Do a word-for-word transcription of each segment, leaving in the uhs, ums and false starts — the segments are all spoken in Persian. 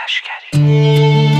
لشکری.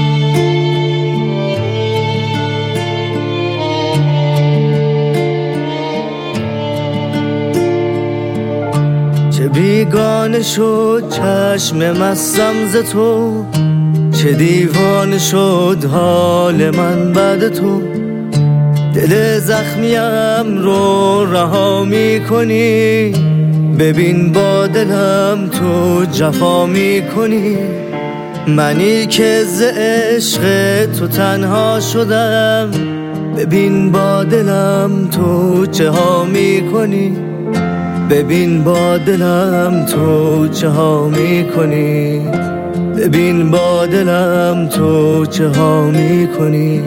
چه بیگانه شد چشم مستم ز تو، چه دیوانه شد حال من بعد تو. دل زخمیم رو رها می کنی، ببین با دلم تو جفا می کنی. منی که ز عشق تو تنها شدم، ببین با دلم تو چه ها می کنی. ببین با دلم تو چه ها می کنی. ببین با دلم تو چه ها می کنی.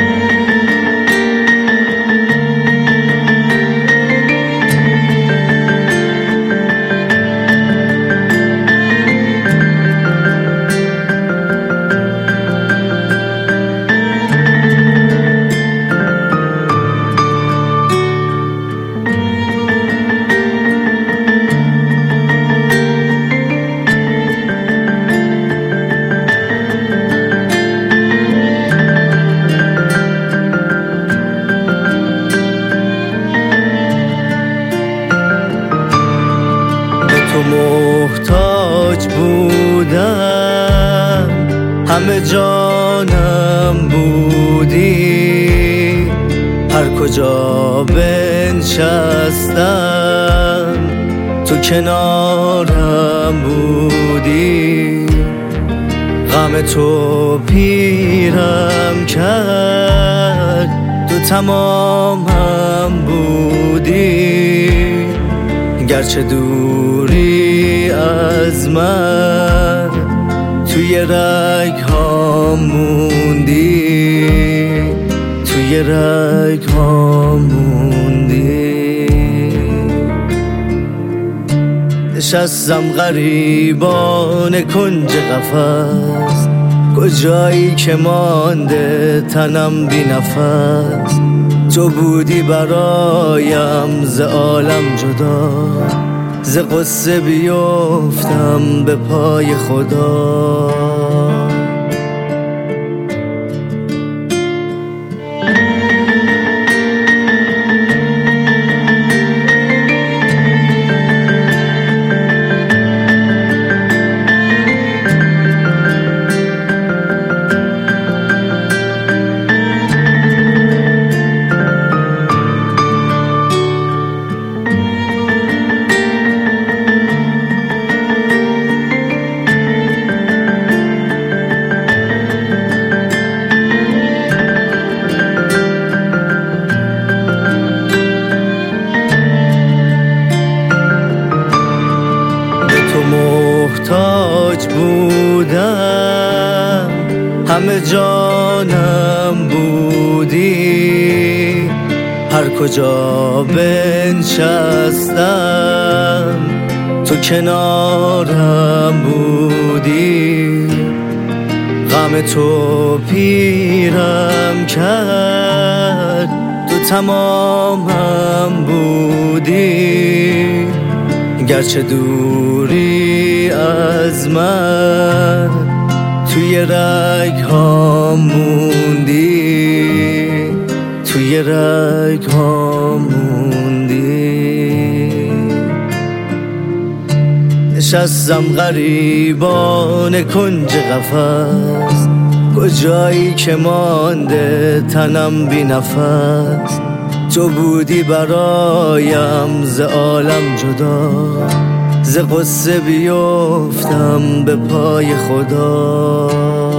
تو محتاج بودم، همه جانم بودی. هر کجا بنشستم تو کنارم بودی. غم تو پیرم کرد، تو تمامم بودی. گرچه دوری از من، توی رگ ها موندی. توی رگ ها موندی. نشستم غریبان کنج قفس، کجایی که مانده تنم بی نفس. تو بودی برایم ز عالم جدا، ز قصه بیفتم به پای خدا. محتاج بودم، همه جانم بودی. هر کجا بنشستم تو کنارم بودی. غم تو پیرم کرد، تو تمامم بودی. گرچه دوری از من، توی رگ ها موندی. توی رگ ها موندی. نشستم غریبان کنج قفس، کجایی که مانده تنم بی نفس. تو بودی برایم ز عالم جدا، ز قصه بیفتم به پای خدا.